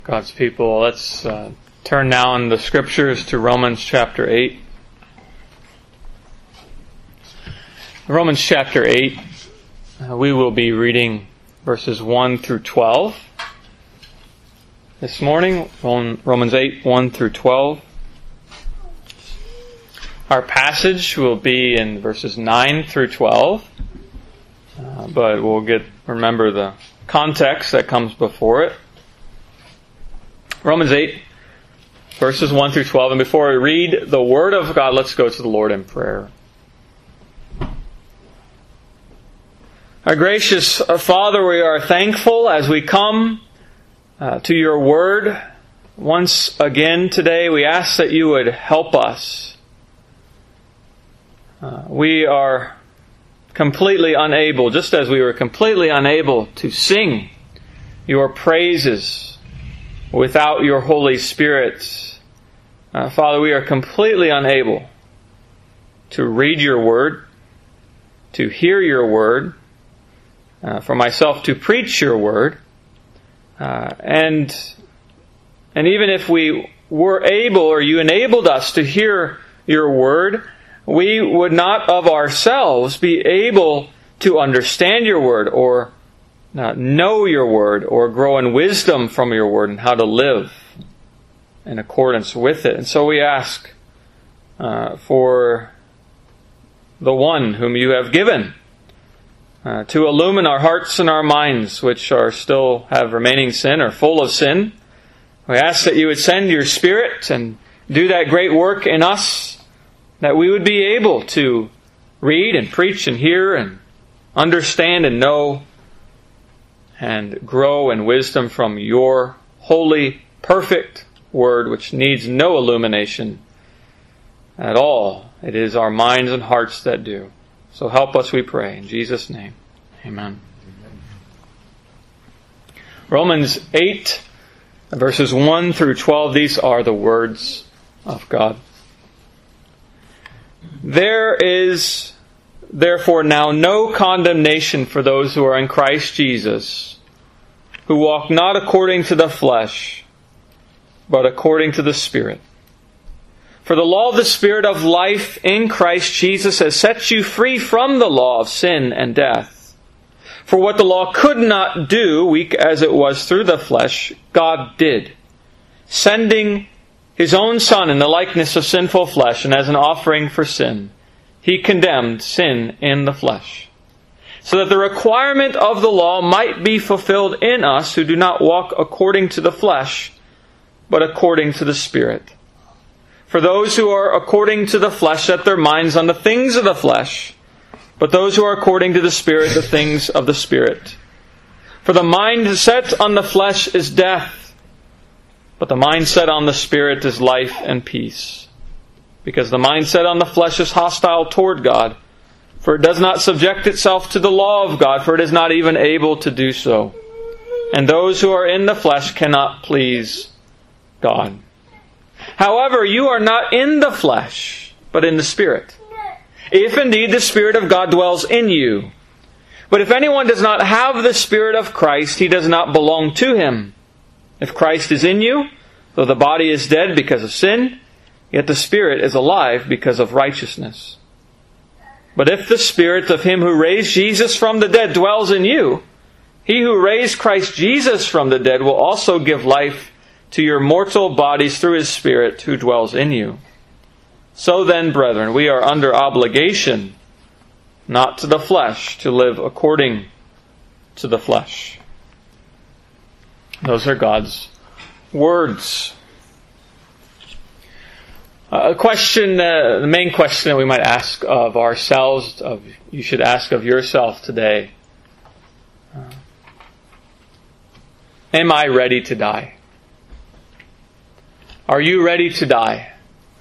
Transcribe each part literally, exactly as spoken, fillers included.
God's people, let's uh, turn now in the Scriptures to Romans chapter eight. Romans chapter eight, uh, we will be reading verses one through twelve. This morning, Romans eight, one through twelve. Our passage will be in verses nine through twelve, uh, but we'll get remember the context that comes before it. Romans eight, verses one through twelve. And before we read the Word of God, let's go to the Lord in prayer. Our gracious Father, we are thankful as we come uh, to your Word once again today. We ask that you would help us. Uh, we are completely unable, just as we were completely unable to sing your praises without your Holy Spirit. Uh, Father, we are completely unable to read your Word, to hear your Word, uh, for myself to preach your Word. Uh, and, and even if we were able, or you enabled us to hear your Word, we would not of ourselves be able to understand your Word or uh, know your Word or grow in wisdom from your Word and how to live in accordance with it. And so we ask uh, for the one whom you have given uh, to illumine our hearts and our minds, which are still have remaining sin or full of sin. We ask that you would send your Spirit and do that great work in us, that we would be able to read and preach and hear and understand and know and grow in wisdom from your holy, perfect Word, which needs no illumination at all. It is our minds and hearts that do. So help us, we pray. In Jesus' name, amen. Romans eight, verses one through twelve, these are the words of God. There is therefore now no condemnation for those who are in Christ Jesus, who walk not according to the flesh, but according to the Spirit. For the law of the Spirit of life in Christ Jesus has set you free from the law of sin and death. For what the law could not do, weak as it was through the flesh, God did, sending His own Son in the likeness of sinful flesh, and as an offering for sin, He condemned sin in the flesh, so that the requirement of the law might be fulfilled in us who do not walk according to the flesh, but according to the Spirit. For those who are according to the flesh set their minds on the things of the flesh, but those who are according to the Spirit, the things of the Spirit. For the mind set on the flesh is death, but the mind set on the Spirit is life and peace. Because the mind set on the flesh is hostile toward God, for it does not subject itself to the law of God, for it is not even able to do so. And those who are in the flesh cannot please God. However, you are not in the flesh, but in the Spirit, if indeed the Spirit of God dwells in you. But if anyone does not have the Spirit of Christ, he does not belong to Him. If Christ is in you, though the body is dead because of sin, yet the Spirit is alive because of righteousness. But if the Spirit of Him who raised Jesus from the dead dwells in you, He who raised Christ Jesus from the dead will also give life to your mortal bodies through His Spirit who dwells in you. So then, brethren, we are under obligation, not to the flesh, to live according to the flesh. Those are God's words. A question, uh, the main question that we might ask of ourselves, of you should ask of yourself today. Uh, am I ready to die? Are you ready to die?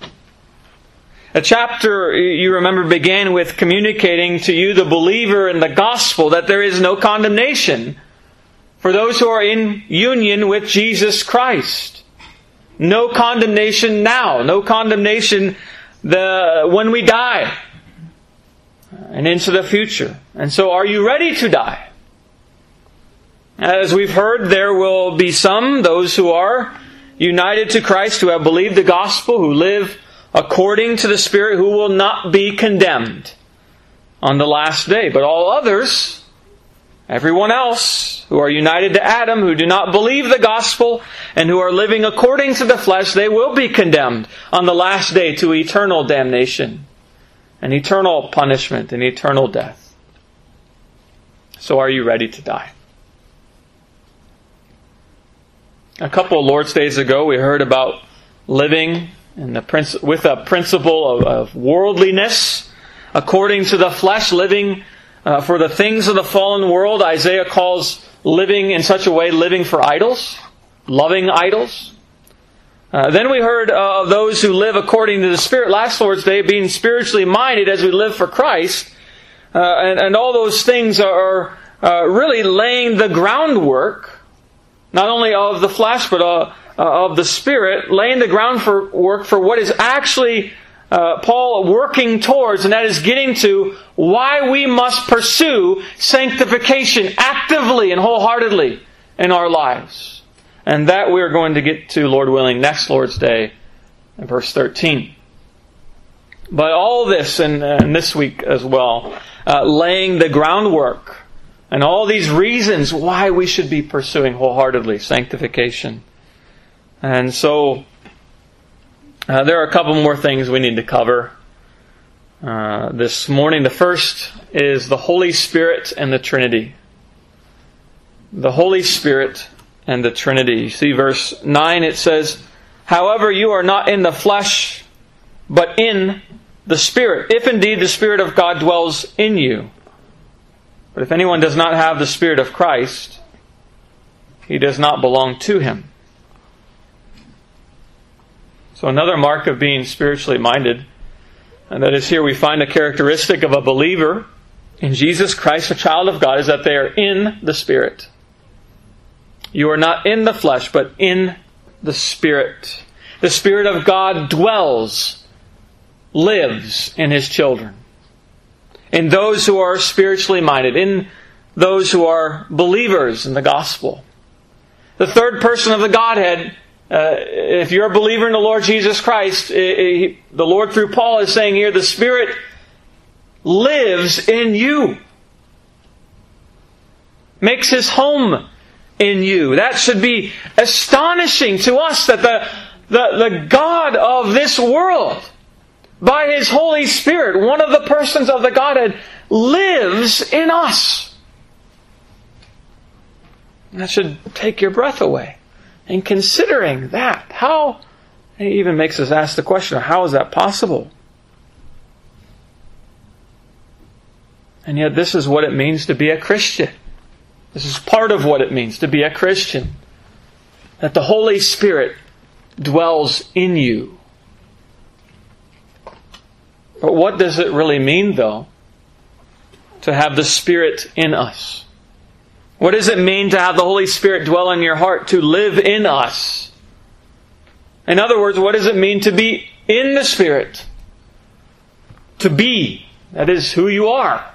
A chapter, you remember, began with communicating to you, the believer in the gospel, that there is no condemnation for those who are in union with Jesus Christ. No condemnation now. No condemnation the when we die and into the future. And so, are you ready to die? As we've heard, there will be some, those who are united to Christ, who have believed the gospel, who live according to the Spirit, who will not be condemned on the last day. But all others, everyone else who are united to Adam, who do not believe the gospel, and who are living according to the flesh, they will be condemned on the last day to eternal damnation, and eternal punishment, and eternal death. So are you ready to die? A couple of Lord's Days ago, we heard about living in the princ- with a principle of, of worldliness, according to the flesh, living uh, for the things of the fallen world. Isaiah calls living in such a way, living for idols, loving idols. Uh, then we heard uh, of those who live according to the Spirit last Lord's Day, being spiritually minded as we live for Christ. Uh, and, and all those things are uh, really laying the groundwork, not only of the flesh, but uh, uh, of the Spirit, laying the groundwork for what is actually uh, Paul working towards, and that is getting to why we must pursue sanctification actively and wholeheartedly in our lives. And that we are going to get to, Lord willing, next Lord's Day, in verse thirteen. But all this, and, and this week as well, uh, laying the groundwork, and all these reasons why we should be pursuing wholeheartedly sanctification. And so, uh, there are a couple more things we need to cover uh, this morning. The first is the Holy Spirit and the Trinity. The Holy Spirit and the Trinity. You see verse nine, it says, "However, you are not in the flesh, but in the Spirit, if indeed the Spirit of God dwells in you. But if anyone does not have the Spirit of Christ, he does not belong to Him." So another mark of being spiritually minded, and that is here we find a characteristic of a believer in Jesus Christ, a child of God, is that they are in the Spirit. You are not in the flesh, but in the Spirit. The Spirit of God dwells, lives in His children. In those who are spiritually minded, in those who are believers in the gospel. The third person of the Godhead, uh, if you're a believer in the Lord Jesus Christ, it, it, the Lord through Paul is saying here, the Spirit lives in you. Makes His home in you. That should be astonishing to us, that the, the, the God of this world, by His Holy Spirit, one of the persons of the Godhead, lives in us. That should take your breath away. And considering that, how, it even makes us ask the question, how is that possible? And yet this is what it means to be a Christian. This is part of what it means to be a Christian. That the Holy Spirit dwells in you. But what does it really mean, though, to have the Spirit in us? What does it mean to have the Holy Spirit dwell in your heart, to live in us? In other words, what does it mean to be in the Spirit? To be, that is who you are.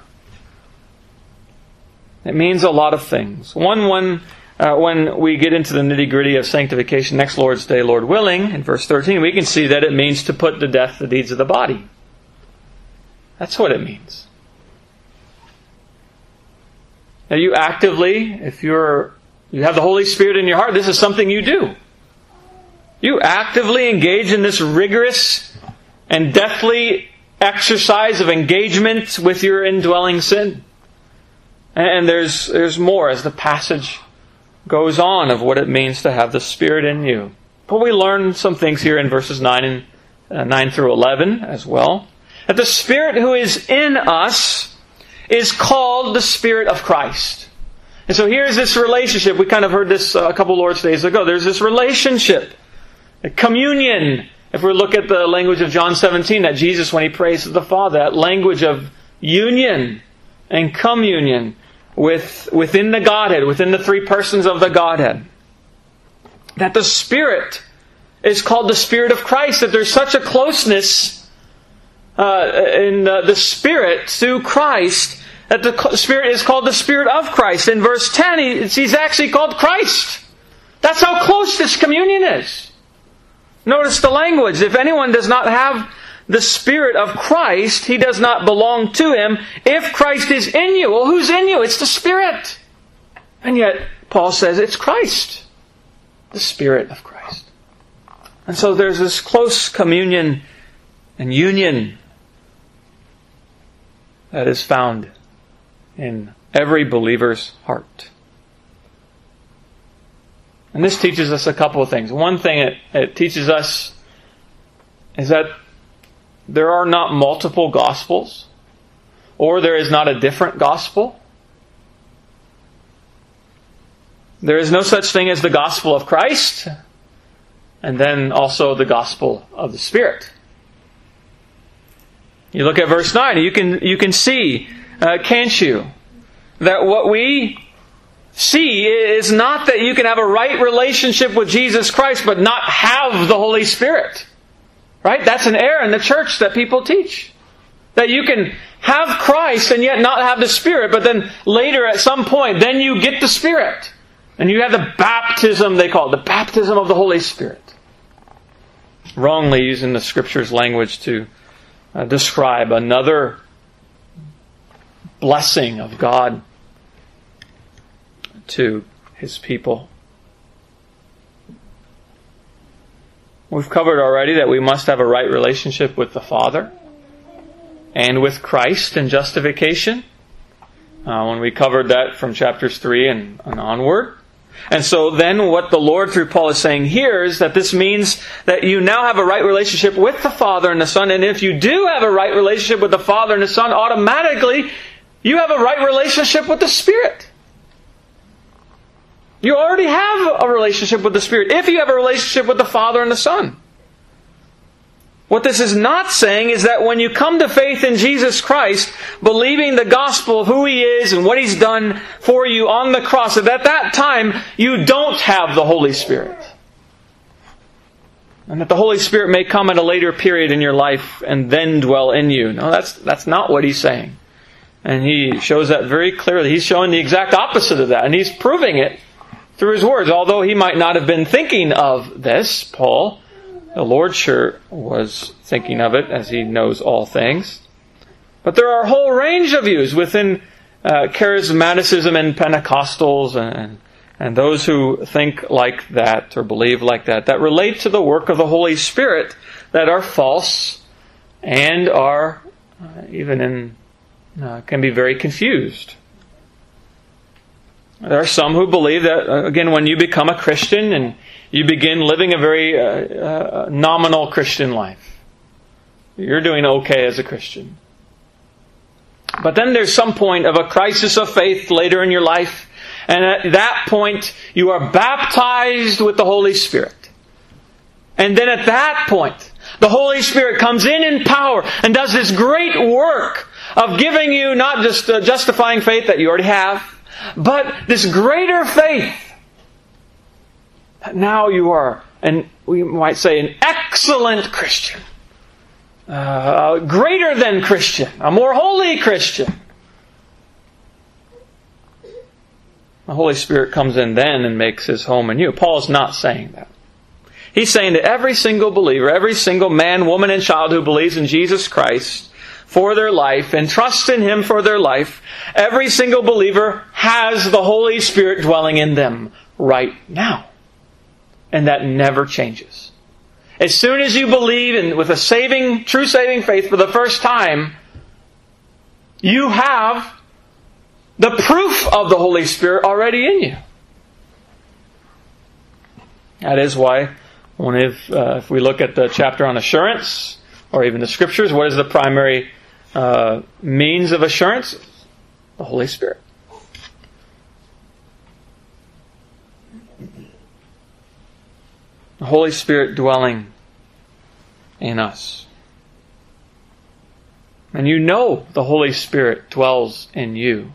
It means a lot of things. One, one uh, when we get into the nitty-gritty of sanctification next Lord's Day, Lord willing, in verse thirteen, we can see that it means to put to death the deeds of the body. That's what it means. Now you actively, if you're you have the Holy Spirit in your heart, this is something you do. You actively engage in this rigorous and deathly exercise of engagement with your indwelling sin. And there's there's more as the passage goes on of what it means to have the Spirit in you. But we learn some things here in verses nine and uh, nine through eleven as well. That the Spirit who is in us is called the Spirit of Christ. And so here's this relationship. We kind of heard this a couple Lord's Days ago. There's this relationship, a communion. If we look at the language of John seventeen, that Jesus, when He prays to the Father, that language of union and communion with within the Godhead, within the three persons of the Godhead. That the Spirit is called the Spirit of Christ, that there's such a closeness Uh, in uh, the Spirit through Christ, that the Spirit is called the Spirit of Christ. In verse ten, He's actually called Christ. That's how close this communion is. Notice the language. If anyone does not have the Spirit of Christ, he does not belong to Him. If Christ is in you, well, who's in you? It's the Spirit. And yet, Paul says it's Christ. The Spirit of Christ. And so there's this close communion and union that is found in every believer's heart. And this teaches us a couple of things. One thing it, it teaches us is that there are not multiple gospels, or there is not a different gospel. There is no such thing as the gospel of Christ, and then also the gospel of the Spirit. You look at verse nine, you can you can see, uh, can't you, that what we see is not that you can have a right relationship with Jesus Christ but not have the Holy Spirit. Right? That's an error in the church that people teach. That you can have Christ and yet not have the Spirit, but then later at some point, then you get the Spirit. And you have the baptism, they call it, the baptism of the Holy Spirit. Wrongly using the Scripture's language to uh, describe another blessing of God to His people. We've covered already that we must have a right relationship with the Father and with Christ in justification. Uh, when we covered that from chapters three and, and onward. And so then what the Lord through Paul is saying here is that this means that you now have a right relationship with the Father and the Son. And if you do have a right relationship with the Father and the Son, automatically you have a right relationship with the Spirit. You already have a relationship with the Spirit if you have a relationship with the Father and the Son. What this is not saying is that when you come to faith in Jesus Christ, believing the gospel of who He is and what He's done for you on the cross, that at that time you don't have the Holy Spirit. And that the Holy Spirit may come at a later period in your life and then dwell in you. No, that's, that's not what He's saying. And He shows that very clearly. He's showing the exact opposite of that. And He's proving it through His words. Although He might not have been thinking of this, Paul, the Lord sure was thinking of it, as He knows all things. But there are a whole range of views within uh, charismaticism and Pentecostals and, and those who think like that or believe like that, that relate to the work of the Holy Spirit that are false and are uh, even in uh, can be very confused. There are some who believe that, uh, again, when you become a Christian and you begin living a very uh, uh, nominal Christian life, you're doing okay as a Christian. But then there's some point of a crisis of faith later in your life, and at that point you are baptized with the Holy Spirit. And then at that point, the Holy Spirit comes in in power and does this great work of giving you not just uh, justifying faith that you already have, but this greater faith. Now you are, and we might say, an excellent Christian. Uh, a greater than Christian. A more holy Christian. The Holy Spirit comes in then and makes His home in you. Paul's not saying that. He's saying to every single believer, every single man, woman, and child who believes in Jesus Christ for their life and trusts in Him for their life, every single believer has the Holy Spirit dwelling in them right now. And that never changes. As soon as you believe in with a saving, true saving faith for the first time, you have the proof of the Holy Spirit already in you. That is why, when if, uh, if we look at the chapter on assurance, or even the Scriptures, what is the primary uh, means of assurance? The Holy Spirit. The Holy Spirit dwelling in us. And you know the Holy Spirit dwells in you.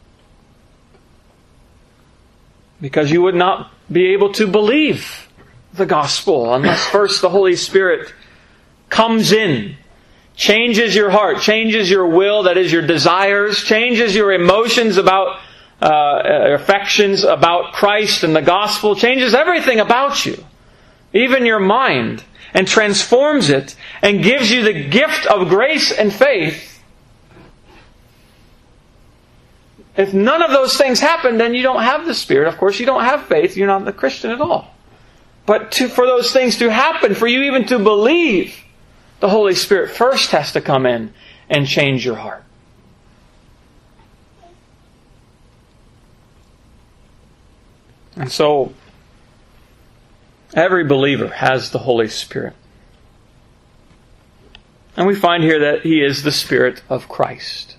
Because you would not be able to believe the gospel unless first the Holy Spirit comes in changes your heart, changes your will, that is your desires, changes your emotions about, uh, affections about Christ and the gospel, changes everything about you, even your mind, and transforms it and gives you the gift of grace and faith. If none of those things happen, then you don't have the Spirit. Of course, you don't have faith. You're not a Christian at all. But to, for those things to happen, for you even to believe, the Holy Spirit first has to come in and change your heart. And so, every believer has the Holy Spirit. And we find here that He is the Spirit of Christ.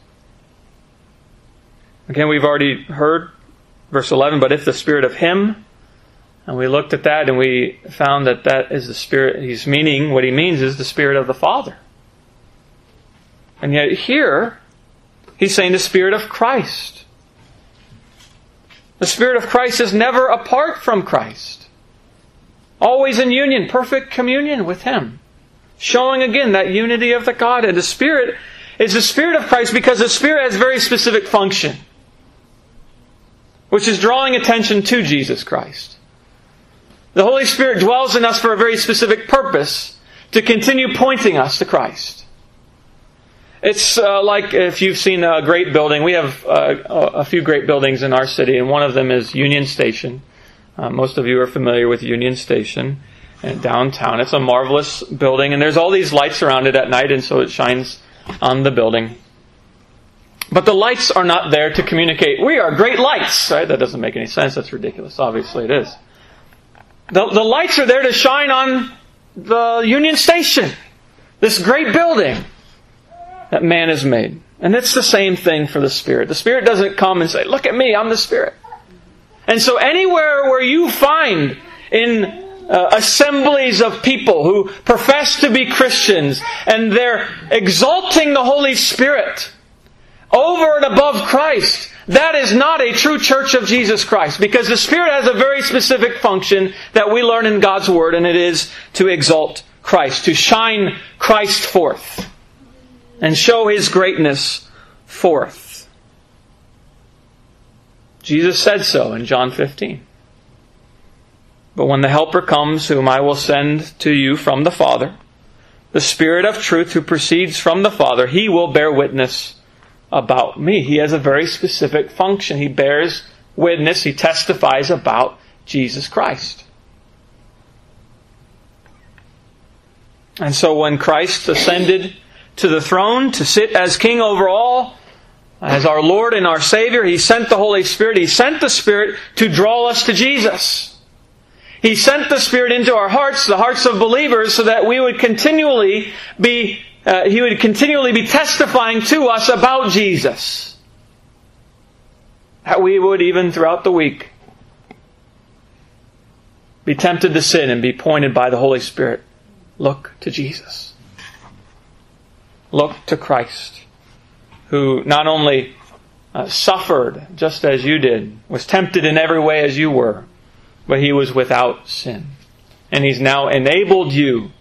Again, we've already heard verse eleven, but if the Spirit of Him, and we looked at that and we found that that is the Spirit, He's meaning, what He means is the Spirit of the Father. And yet here, He's saying the Spirit of Christ. The Spirit of Christ is never apart from Christ. Always in union, perfect communion with Him. Showing again that unity of the Godhead. The Spirit is the Spirit of Christ because the Spirit has very specific function, which is drawing attention to Jesus Christ. The Holy Spirit dwells in us for a very specific purpose, to continue pointing us to Christ. It's uh, like if you've seen a great building. We have uh, a few great buildings in our city, and one of them is Union Station. Uh, most of you are familiar with Union Station and downtown. It's a marvelous building, and there's all these lights around it at night, and so it shines on the building. But the lights are not there to communicate, we are great lights, right? That doesn't make any sense. That's ridiculous. Obviously it is. The, the lights are there to shine on the Union Station, this great building that man has made. And it's the same thing for the Spirit. The Spirit doesn't come and say, look at me, I'm the Spirit. And so anywhere where you find in uh, assemblies of people who profess to be Christians and they're exalting the Holy Spirit over and above Christ, that is not a true church of Jesus Christ, because the Spirit has a very specific function that we learn in God's Word, and it is to exalt Christ, to shine Christ forth and show His greatness forth. Jesus said so in John fifteen. But when the Helper comes, whom I will send to you from the Father, the Spirit of truth who proceeds from the Father, He will bear witness about me. He has a very specific function. He bears witness, He testifies about Jesus Christ. And so when Christ ascended to the throne to sit as King over all, as our Lord and our Savior, He sent the Holy Spirit. He sent the Spirit to draw us to Jesus. He sent the Spirit into our hearts, the hearts of believers, so that we would continually be Uh, He would continually be testifying to us about Jesus. That we would, even throughout the week, be tempted to sin and be pointed by the Holy Spirit. Look to Jesus. Look to Christ, who not only uh, suffered just as you did, was tempted in every way as you were, but He was without sin. And He's now enabled you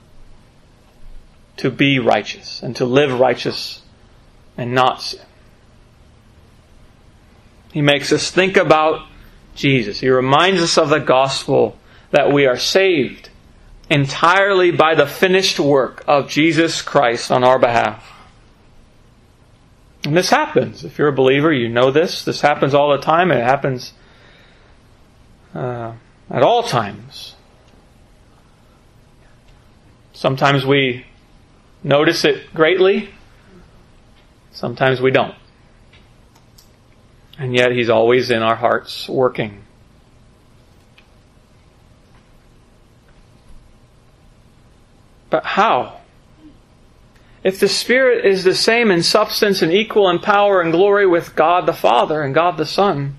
to be righteous and to live righteous and not sin. He makes us think about Jesus. He reminds us of the gospel, that we are saved entirely by the finished work of Jesus Christ on our behalf. And this happens. If you're a believer, you know this. This happens all the time. It happens uh, at all times. Sometimes we notice it greatly. Sometimes we don't. And yet He's always in our hearts working. But how? If the Spirit is the same in substance and equal in power and glory with God the Father and God the Son,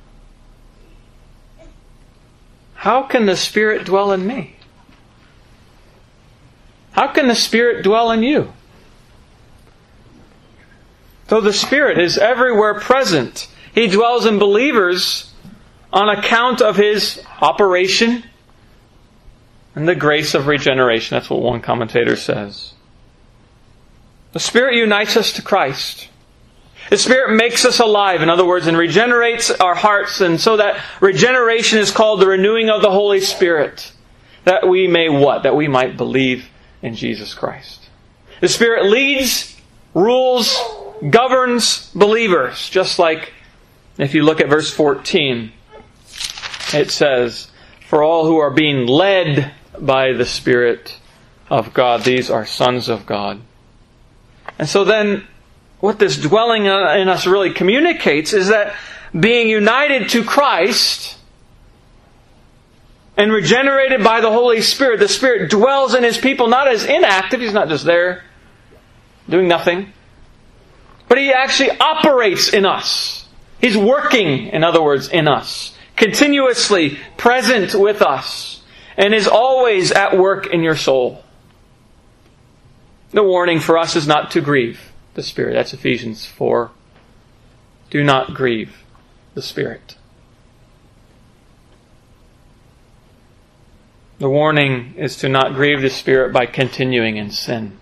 how can the Spirit dwell in me? How can the Spirit dwell in you? Though the Spirit is everywhere present, He dwells in believers on account of His operation and the grace of regeneration. That's what one commentator says. The Spirit unites us to Christ. The Spirit makes us alive, in other words, and regenerates our hearts. And so that regeneration is called the renewing of the Holy Spirit. That we may what? That we might believe in Jesus Christ. The Spirit leads, rules, governs believers. Just like if you look at verse fourteen, it says, "For all who are being led by the Spirit of God, these are sons of God." And so then, what this dwelling in us really communicates is that being united to Christ and regenerated by the Holy Spirit, the Spirit dwells in His people not as inactive. He's not just there doing nothing. But He actually operates in us. He's working, in other words, in us. Continuously present with us. And is always at work in your soul. The warning for us is not to grieve the Spirit. That's Ephesians four. Do not grieve the Spirit. The warning is to not grieve the Spirit by continuing in sin.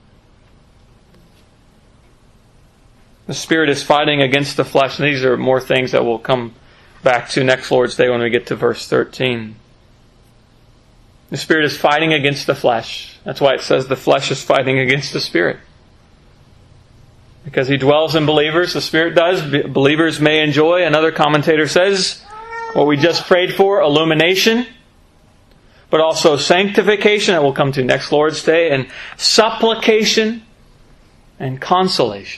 The Spirit is fighting against the flesh, and these are more things that we'll come back to next Lord's Day when we get to verse thirteen. The Spirit is fighting against the flesh. That's why it says the flesh is fighting against the Spirit. Because He dwells in believers, the Spirit does. Believers may enjoy, another commentator says, what we just prayed for, illumination, but also sanctification, that we'll come to next Lord's Day, and supplication and consolation.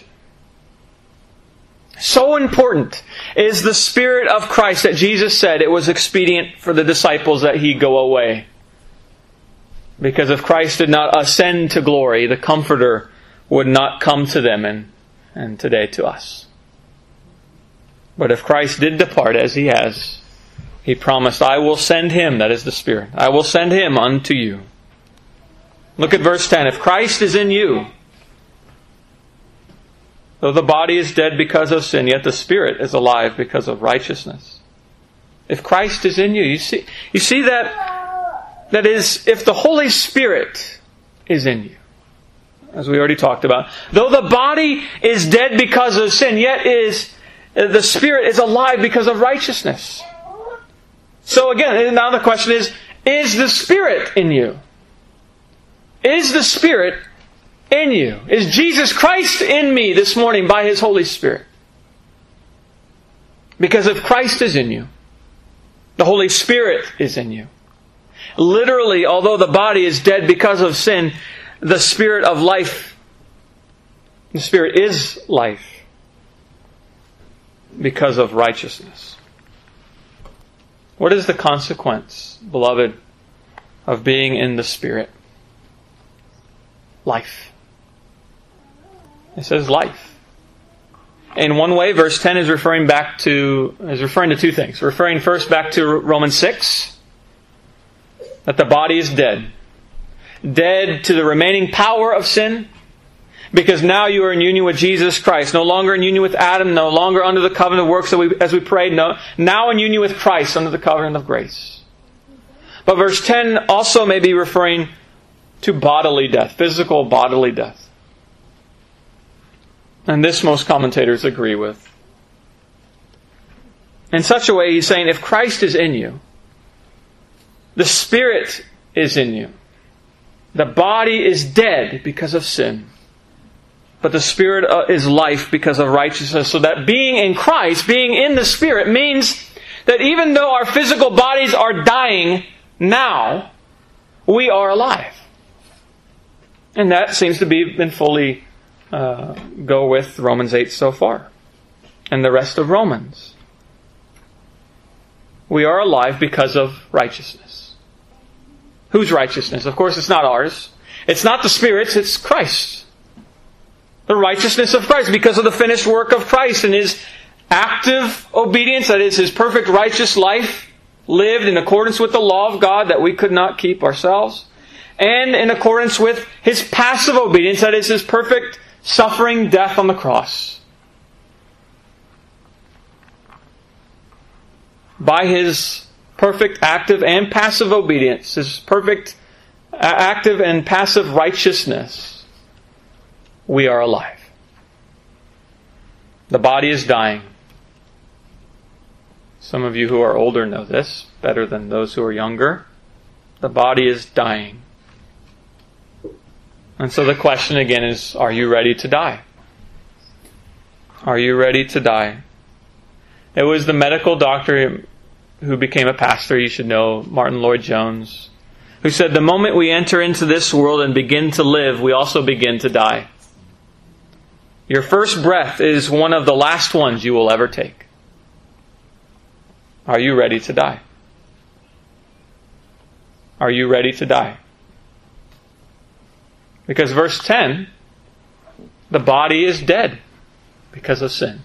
So important is the Spirit of Christ that Jesus said it was expedient for the disciples that He go away. Because if Christ did not ascend to glory, the Comforter would not come to them and, and today to us. But if Christ did depart as He has, He promised, I will send Him, that is the Spirit, I will send Him unto you. Look at verse ten. If Christ is in you, though the body is dead because of sin, yet the Spirit is alive because of righteousness. If Christ is in you, you see, you see that, that is, if the Holy Spirit is in you, as we already talked about, though the body is dead because of sin, yet is the Spirit is alive because of righteousness. So again, now the question is, is the Spirit in you? Is the Spirit in you? Is Jesus Christ in me this morning by His Holy Spirit? Because if Christ is in you, the Holy Spirit is in you. Literally, although the body is dead because of sin, the Spirit of life, the Spirit is life because of righteousness. What is the consequence, beloved, of being in the Spirit? Life. It says life. In one way, verse ten is referring back to is referring to two things. Referring first back to Romans six, that the body is dead. Dead to the remaining power of sin, because now you are in union with Jesus Christ. No longer in union with Adam, no longer under the covenant of works that we, as we prayed. No, now in union with Christ under the covenant of grace. But verse ten also may be referring to bodily death, physical bodily death. And this most commentators agree with. In such a way, he's saying, if Christ is in you, the Spirit is in you. The body is dead because of sin. But the Spirit is life because of righteousness. So that being in Christ, being in the Spirit, means that even though our physical bodies are dying now, we are alive. And that seems to be been fully uh, go with Romans eight so far. And the rest of Romans. We are alive because of righteousness. Whose righteousness? Of course, it's not ours. It's not the Spirit's, it's Christ. The righteousness of Christ, because of the finished work of Christ and His active obedience, that is His perfect righteous life, lived in accordance with the law of God that we could not keep ourselves, and in accordance with His passive obedience, that is His perfect suffering death on the cross. By His perfect active and passive obedience, His perfect active and passive righteousness, we are alive. The body is dying. Some of you who are older know this better than those who are younger. The body is dying. And so the question again is, are you ready to die? Are you ready to die? It was the medical doctor who became a pastor, you should know, Martin Lloyd-Jones, who said, the moment we enter into this world and begin to live, we also begin to die. Your first breath is one of the last ones you will ever take. Are you ready to die? Are you ready to die? Because verse ten, the body is dead because of sin.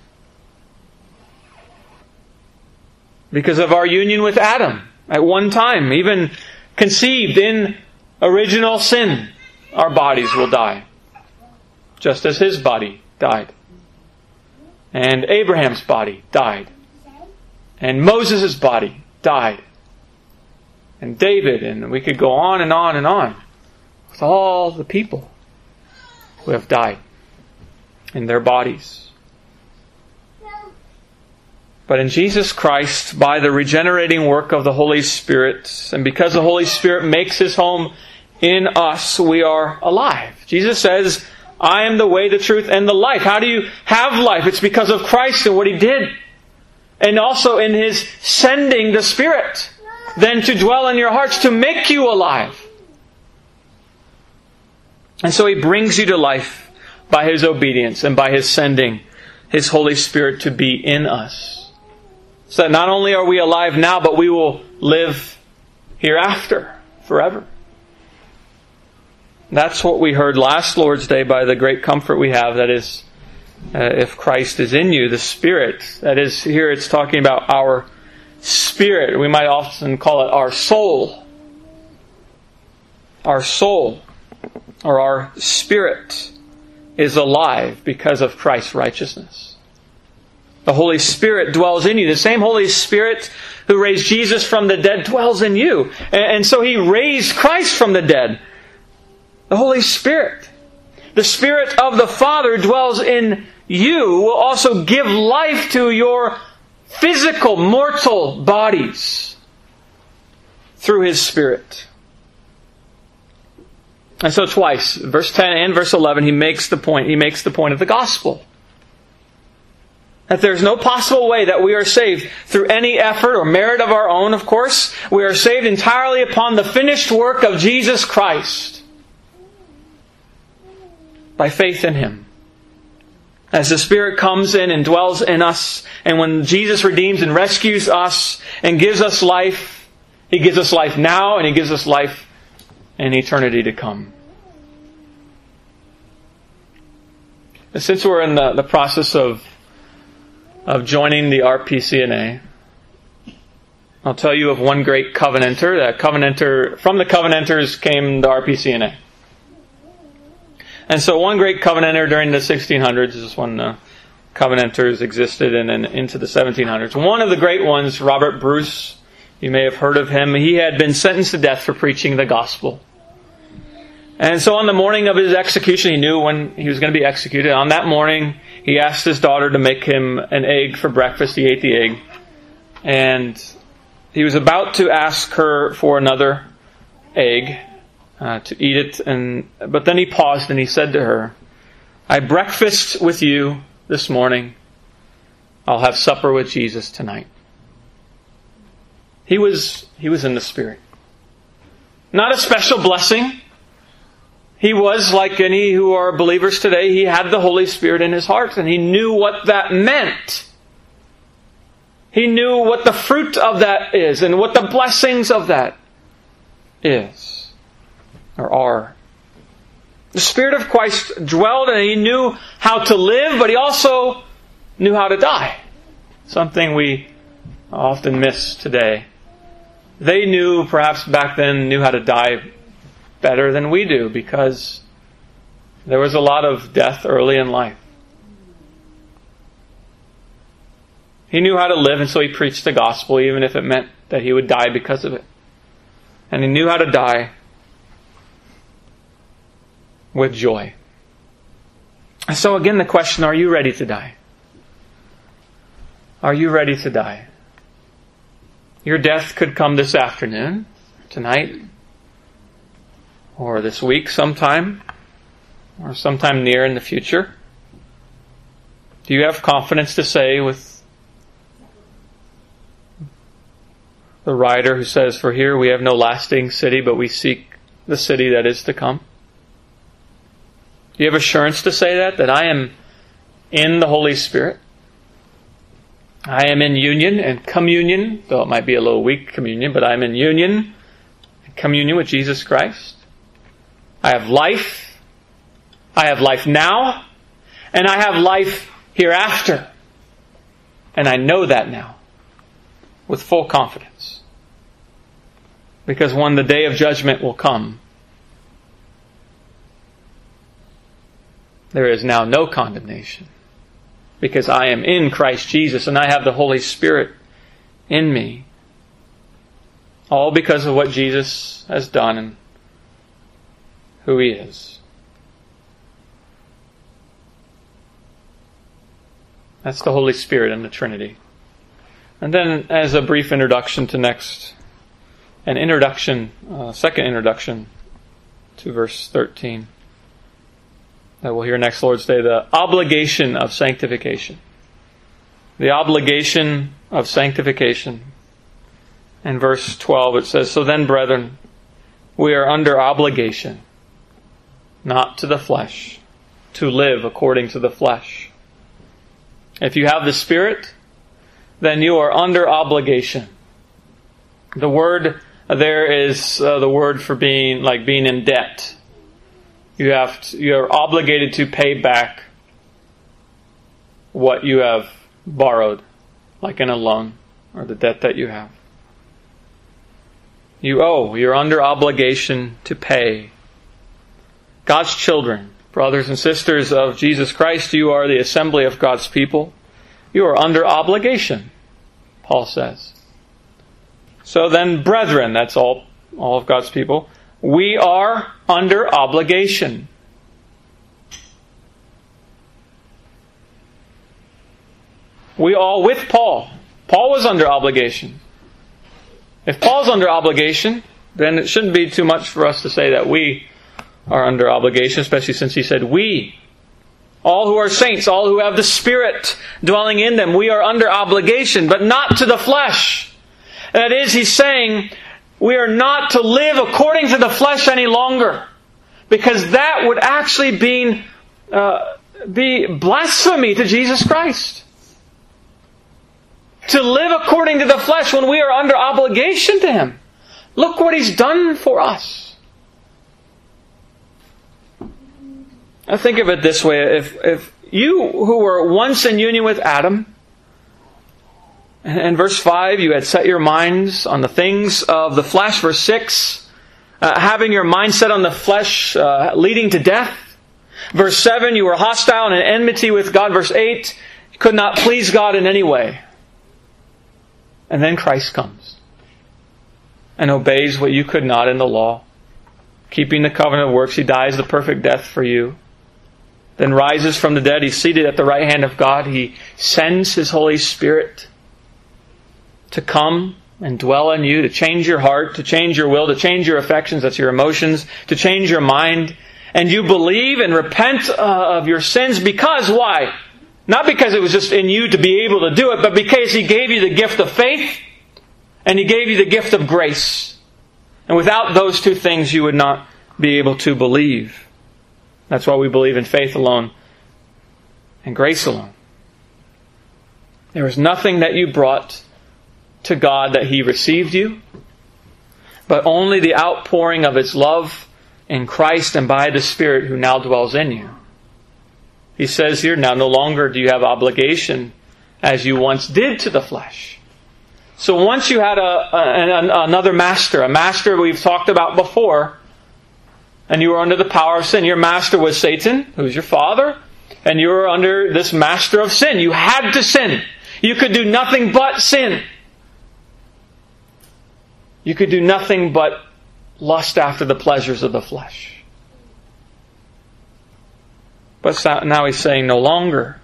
Because of our union with Adam at one time, even conceived in original sin, our bodies will die. Just as his body died. And Abraham's body died. And Moses' body died. And David, and we could go on and on and on with all the people who have died in their bodies. But in Jesus Christ, by the regenerating work of the Holy Spirit, and because the Holy Spirit makes His home in us, we are alive. Jesus says, I am the way, the truth, and the life. How do you have life? It's because of Christ and what He did. And also in His sending the Spirit then to dwell in your hearts to make you alive. And so He brings you to life by His obedience and by His sending His Holy Spirit to be in us. So that not only are we alive now, but we will live hereafter, forever. That's what we heard last Lord's Day by the great comfort we have, that is, uh, if Christ is in you, the Spirit. That is, here it's talking about our spirit. We might often call it our soul. Our soul, or our spirit, is alive because of Christ's righteousness. The Holy Spirit dwells in you. The same Holy Spirit who raised Jesus from the dead dwells in you. And so He raised Christ from the dead. The Holy Spirit. The Spirit of the Father dwells in you, will also give life to your physical, mortal bodies through His Spirit. And so twice, verse ten and verse eleven, He makes the point, He makes the point of the gospel. That there's no possible way that we are saved through any effort or merit of our own, of course. We are saved entirely upon the finished work of Jesus Christ. By faith in Him. As the Spirit comes in and dwells in us, and when Jesus redeems and rescues us and gives us life, He gives us life now and He gives us life in eternity to come. And since we're in the, the process of of joining the R P C N A, I'll tell you of one great Covenanter. That Covenanter, from the Covenanters came the R P C N A. And so one great Covenanter during the sixteen hundreds is when the Covenanters existed, and then into the seventeen hundreds. One of the great ones, Robert Bruce, you may have heard of him. He had been sentenced to death for preaching the gospel. And so on the morning of his execution, he knew when he was going to be executed. On that morning, he asked his daughter to make him an egg for breakfast. He ate the egg. And he was about to ask her for another egg uh, to eat it. And but then he paused and he said to her, I breakfast with you this morning. I'll have supper with Jesus tonight. He was, he was in the Spirit. Not a special blessing. He was like any who are believers today. He had the Holy Spirit in his heart, and he knew what that meant. He knew what the fruit of that is, and what the blessings of that is, or are. The Spirit of Christ dwelled, and he knew how to live, but he also knew how to die. Something we often miss today. They knew, perhaps back then, knew how to die better than we do, because there was a lot of death early in life. He knew how to live, and so he preached the gospel, even if it meant that he would die because of it. And he knew how to die with joy. So again, the question, are you ready to die? Are you ready to die? Your death could come this afternoon, tonight, or this week sometime, or sometime near in the future. Do you have confidence to say with the writer who says, "For here we have no lasting city, but we seek the city that is to come"? Do you have assurance to say that? That I am in the Holy Spirit? I am in union and communion, though it might be a little weak communion, but I'm in union and communion with Jesus Christ. I have life. I have life now. And I have life hereafter. And I know that now with full confidence. Because when the day of judgment will come, there is now no condemnation. Because I am in Christ Jesus and I have the Holy Spirit in me. All because of what Jesus has done and who He is. That's the Holy Spirit and the Trinity. And then as a brief introduction to next, an introduction, uh, second introduction to verse thirteen. That we'll hear next Lord's Day, the obligation of sanctification. The obligation of sanctification. In verse twelve it says, "So then, brethren, we are under obligation, not to the flesh, to live according to the flesh." If you have the Spirit, then you are under obligation. The word there is uh, the word for being like being in debt. You have to, you are obligated to pay back what you have borrowed, like in a loan or the debt that you have. You owe. You're under obligation to pay. God's children, brothers and sisters of Jesus Christ, you are the assembly of God's people. You are under obligation, Paul says. So then, brethren, that's all, all of God's people, we are under obligation. We all, with Paul. Paul was under obligation. If Paul's under obligation, then it shouldn't be too much for us to say that we are under obligation, especially since he said we. All who are saints, all who have the Spirit dwelling in them, we are under obligation, but not to the flesh. That is, he's saying, we are not to live according to the flesh any longer. Because that would actually be, uh, be blasphemy to Jesus Christ. To live according to the flesh when we are under obligation to Him. Look what He's done for us. I think of it this way. If, if you who were once in union with Adam, and in verse five, you had set your minds on the things of the flesh. Verse six, uh, having your mind set on the flesh, uh, leading to death. Verse seven, you were hostile and in enmity with God. Verse eight, you could not please God in any way. And then Christ comes and obeys what you could not in the law. Keeping the covenant of works, He dies the perfect death for you. Then rises from the dead. He's seated at the right hand of God. He sends His Holy Spirit to come and dwell in you, to change your heart, to change your will, to change your affections, that's your emotions, to change your mind. And you believe and repent uh, of your sins because, why? Not because it was just in you to be able to do it, but because He gave you the gift of faith and He gave you the gift of grace. And without those two things, you would not be able to believe. That's why we believe in faith alone and grace alone. There was nothing that you brought to God that He received you, but only the outpouring of His love in Christ and by the Spirit who now dwells in you. He says here, now no longer do you have obligation as you once did to the flesh. So once you had a, a, another master, a master we've talked about before, and you were under the power of sin. Your master was Satan, who's your father, and you were under this master of sin. You had to sin. You could do nothing but sin. You could do nothing but lust after the pleasures of the flesh. But now he's saying no longer.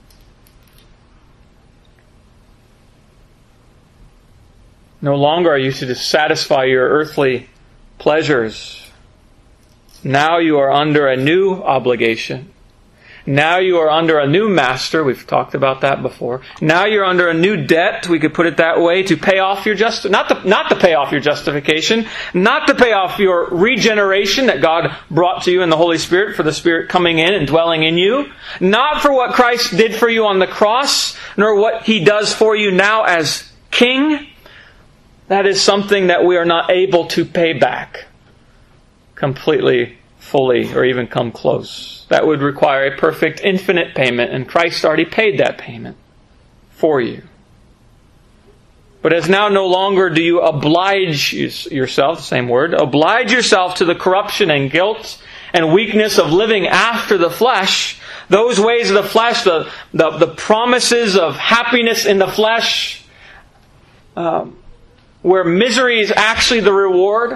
No longer are you to satisfy your earthly pleasures. Now you are under a new obligation. Now you are under a new master. We've talked about that before. Now you're under a new debt, we could put it that way, to pay off your just not to, not to pay off your justification, not to pay off your regeneration that God brought to you in the Holy Spirit, for the Spirit coming in and dwelling in you, not for what Christ did for you on the cross, nor what He does for you now as King. That is something that we are not able to pay back completely, fully, or even come close. That would require a perfect, infinite payment, and Christ already paid that payment for you. But as now no longer do you oblige yourself, the same word, oblige yourself to the corruption and guilt and weakness of living after the flesh, those ways of the flesh, the, the, the promises of happiness in the flesh, um, where misery is actually the reward.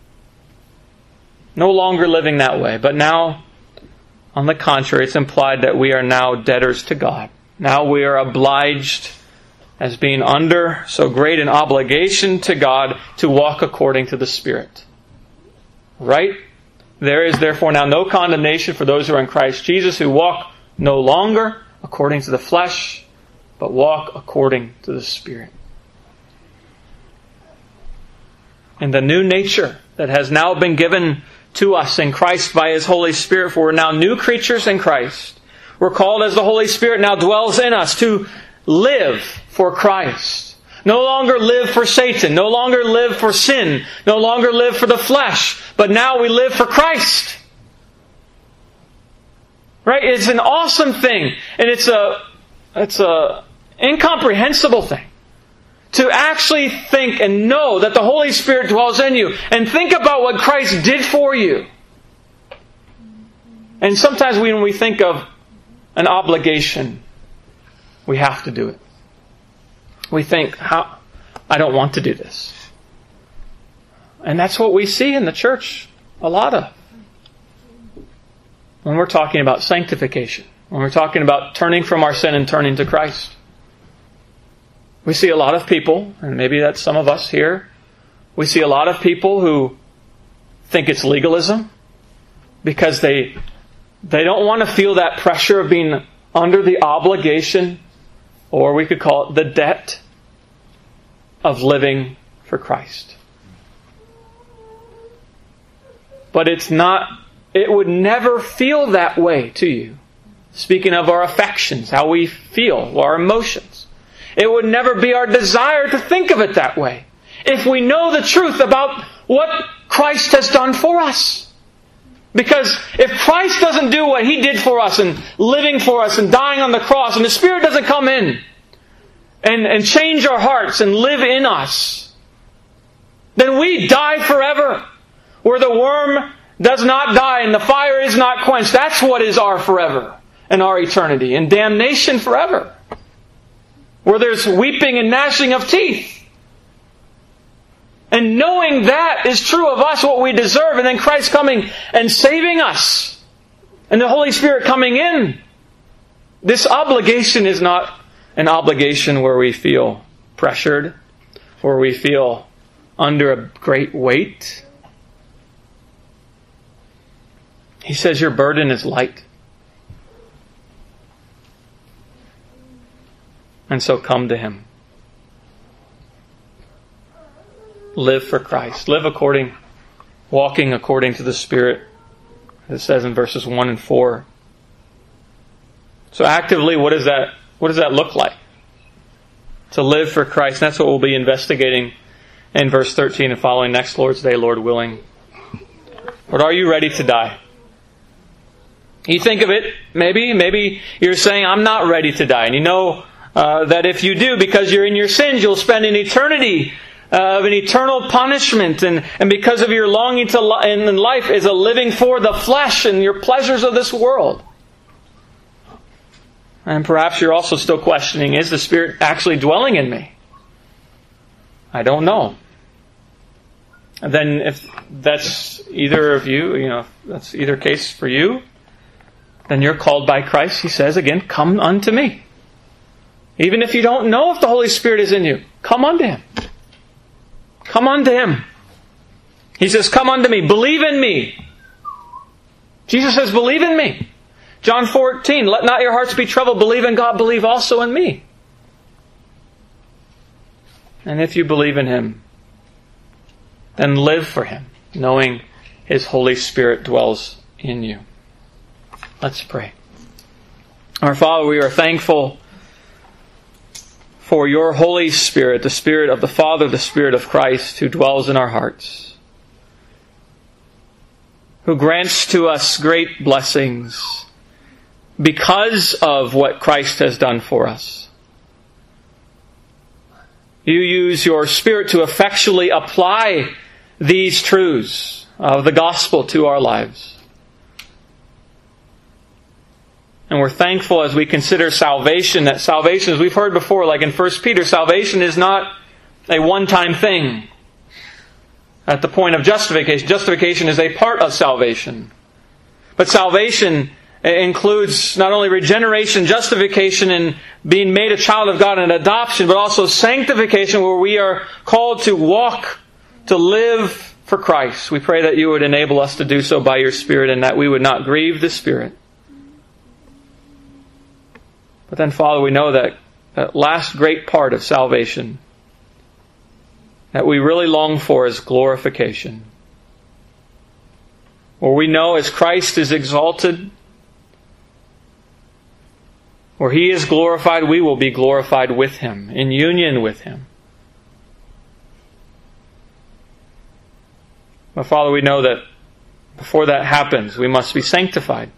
No longer living that way, but now, on the contrary, it's implied that we are now debtors to God. Now we are obliged, as being under so great an obligation to God, to walk according to the Spirit. Right? There is therefore now no condemnation for those who are in Christ Jesus, who walk no longer according to the flesh, but walk according to the Spirit. And the new nature that has now been given to us in Christ by His Holy Spirit, for we're now new creatures in Christ. We're called, as the Holy Spirit now dwells in us, to live for Christ. No longer live for Satan. No longer live for sin. No longer live for the flesh. But now we live for Christ. Right? It's an awesome thing. And it's a, it's a incomprehensible thing. To actually think and know that the Holy Spirit dwells in you. And think about what Christ did for you. And sometimes when we think of an obligation, we have to do it. We think, how I don't want to do this. And that's what we see in the church a lot of. When we're talking about sanctification. When we're talking about turning from our sin and turning to Christ. We see a lot of people, and maybe that's some of us here, we see a lot of people who think it's legalism because they they don't want to feel that pressure of being under the obligation, or we could call it the debt, of living for Christ. But it's not, it would never feel that way to you. Speaking of our affections, how we feel, our emotions. It would never be our desire to think of it that way. If we know the truth about what Christ has done for us. Because if Christ doesn't do what He did for us, and living for us, and dying on the cross, and the Spirit doesn't come in and, and change our hearts and live in us, then we die forever. Where the worm does not die and the fire is not quenched. That's what is our forever and our eternity. And damnation forever. Where there's weeping and gnashing of teeth. And knowing that is true of us, what we deserve, and then Christ coming and saving us, and the Holy Spirit coming in. This obligation is not an obligation where we feel pressured, where we feel under a great weight. He says your burden is light. And so come to Him. Live for Christ. Live according, walking according to the Spirit. It says in verses one and four. So actively, what does that, what does that look like? To live for Christ. That's what we'll be investigating in verse thirteen and following next Lord's Day, Lord willing. Lord, are you ready to die? You think of it, maybe, maybe you're saying, I'm not ready to die. And you know uh, that if you do, because you're in your sins, you'll spend an eternity uh, of an eternal punishment. And, and because of your longing to li- in life is a living for the flesh and your pleasures of this world. And perhaps you're also still questioning, is the Spirit actually dwelling in me? I don't know. And then if that's either of you, you know, if that's either case for you, then you're called by Christ. He says again, come unto me. Even if you don't know if the Holy Spirit is in you, come unto Him. Come unto Him. He says, come unto me. Believe in me. Jesus says, believe in me. John fourteen, let not your hearts be troubled. Believe in God. Believe also in me. And if you believe in Him, then live for Him, knowing His Holy Spirit dwells in you. Let's pray. Our Father, we are thankful for your Holy Spirit, the Spirit of the Father, the Spirit of Christ, who dwells in our hearts, who grants to us great blessings because of what Christ has done for us. You use your Spirit to effectually apply these truths of the gospel to our lives. And we're thankful as we consider salvation, that salvation, as we've heard before, like in First Peter, salvation is not a one-time thing. At the point of justification, justification is a part of salvation. But salvation includes not only regeneration, justification, and being made a child of God and adoption, but also sanctification, where we are called to walk, to live for Christ. We pray that you would enable us to do so by your Spirit, and that we would not grieve the Spirit. But then, Father, we know that that last great part of salvation that we really long for is glorification. Where we know as Christ is exalted, where He is glorified, we will be glorified with Him, in union with Him. But Father, we know that before that happens, we must be sanctified.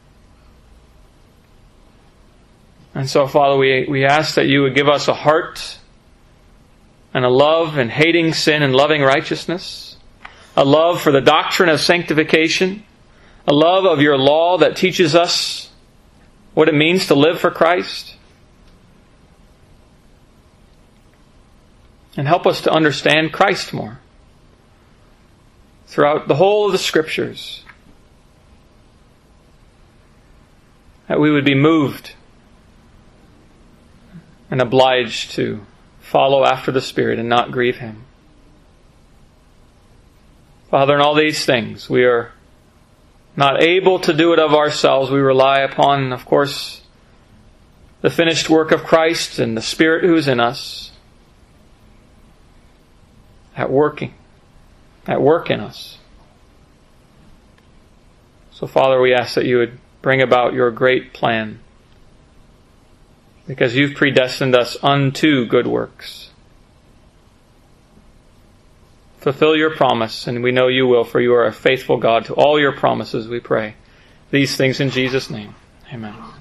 And so, Father, we, we ask that you would give us a heart and a love in hating sin and loving righteousness, a love for the doctrine of sanctification, a love of your law that teaches us what it means to live for Christ. And help us to understand Christ more throughout the whole of the Scriptures. That we would be moved and obliged to follow after the Spirit and not grieve Him. Father, in all these things, we are not able to do it of ourselves. We rely upon, of course, the finished work of Christ and the Spirit who is in us at working, at work in us. So, Father, we ask that you would bring about your great plan, because you've predestined us unto good works. Fulfill your promise, and we know you will, for you are a faithful God to all your promises, we pray. These things in Jesus' name. Amen.